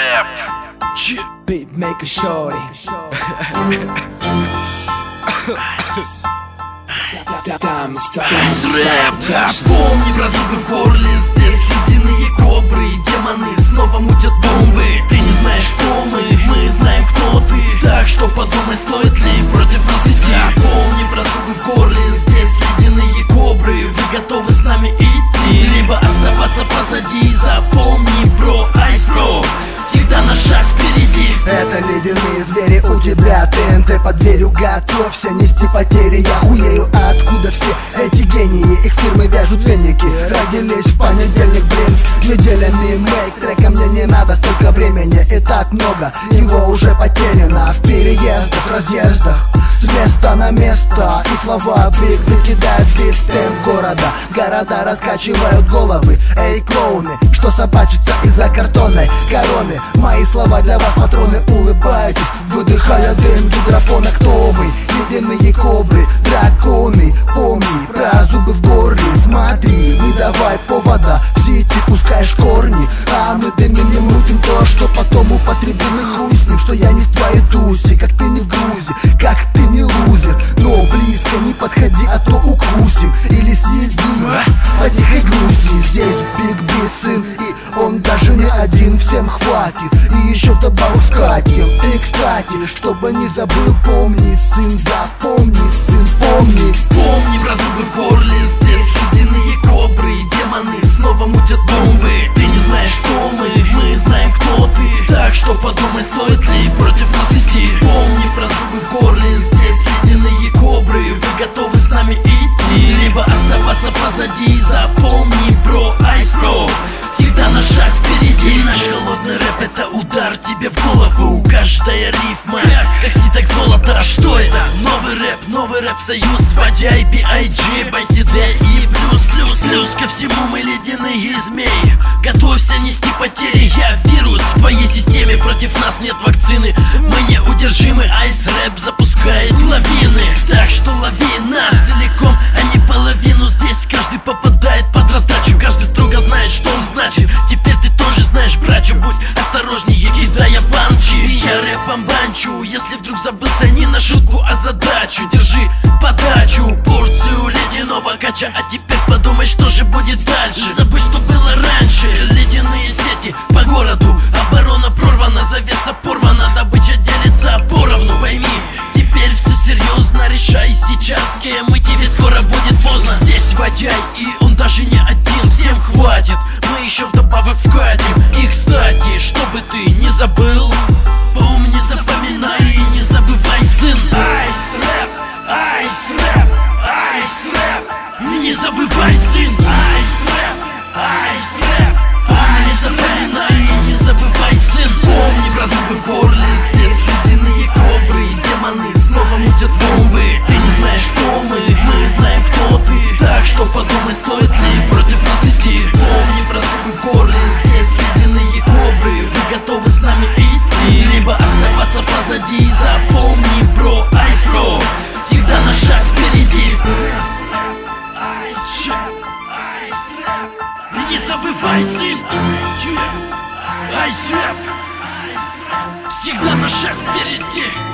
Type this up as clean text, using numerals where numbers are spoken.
рэп. Beatmaker Shorty. Рэп, да, помни про зубы в горле. Здесь ледяные кобры, демоны снова мутят бомбы. Ты не знаешь, кто мы знаем, кто ты. Так что подумай, стоит ли против нас идти. Помни про зубы в горле. Здесь ледяные кобры, вы готовы с нами идти, либо оставаться позади. Запомни, бро, айс, бро, всегда на шаг впереди. Это ледяные звери у тебя, ТНТ под дверью, готовься нести потери. Я хуею, откуда все эти гении? Их фирмы вяжут веники, родились в понедельник, блин. Неделями мейк трека, мне не надо столько времени, и так много, его уже потеряно в переездах, разъездах, с места на место. И слова биг кидают бит в темп города. Города раскачивают головы. Эй, клоуны, что собачатся из-за картонной короны. Мои слова для вас, патроны, улыбайтесь, выдыхая дым гидрофона. Кто вы? Ледяные кобры, драконы. Помни про зубы в горле. Смотри, не давай повода, в сети пускаешь корни. А мы дымим, не мутим то, что потом употребим. И хуй с ним, что я не в твоей тусе, как ты не в Грузии, как ты не лузер. Но близко не подходи, а то укусим или съедим по тихой грусти. Здесь Биг Би сын, и он даже не один, всем хватит. И еще вдобавок скатим. И кстати, чтобы не забыл, помни, сын, запомни, сын, помни. Помни про зубы в горле. Здесь ледяные кобры, демоны снова мутят бомбы. Ты не знаешь, кто мы знаем, кто ты. Так что подумай, стоит ли против нас идти. Помни про зубы в горле. Здесь ледяные кобры, вы готовы с нами идти, либо оставаться позади. Запомни, бро, айс, бро, всегда на шаг впереди. Наш холодный рэп — это удар тебе в голову. Каждая рифма как слиток золота. Что это? Новый рэп союз. Вадяй, B.I.G, Байсиде и плюс ко всему мы ледяные змеи. Готовься нести потери, я вирус в твоей системе. Против нас нет вакцины, мы неудержимы. Айс рэп запускает лавины, так что лови нас целиком, а не половину. Здесь каждый попадает под раздачу, каждый строго знает, что он значит. Теперь ты тоже знаешь, братча, будь осторожнее, кидая панчи. Я рэпом банчу, если вдруг забылся не на шутку, а задачу. Держи подачу, порцию ледяного кача. А теперь подумай, что же будет дальше. Забудь, что было раньше. Ледяные сети по городу, оборона прорвана, завеса порвана, добыча делится поровну. Пойми, теперь все серьезно, решай сейчас, с кем идти, ведь скоро будет поздно. Здесь Вадяй, и он даже не один, всем хватит, мы еще вдобавок вкатим. И кстати, чтобы ты не забыл, помни, запоминай и не забывай, сын. Айс рэп, айс рэп, айс рэп, не забывай, сын. Айс рэп, айс рэп, не запоминай и не забывай, сын. Помни про зубы в горле. Здесь ледяные кобры, демоны снова мутят бомбы. Ты не знаешь, кто мы знаем, кто ты. Так что подумай, стоит ли против нас идти. Помни про зубы в горле. Здесь ледяные кобры, вы готовы с нами идти, либо оставаться позади. Запомни, бро, айс, бро, всегда на шаг впереди. Не забывай, сын. Айс рэп, всегда на шаг впереди.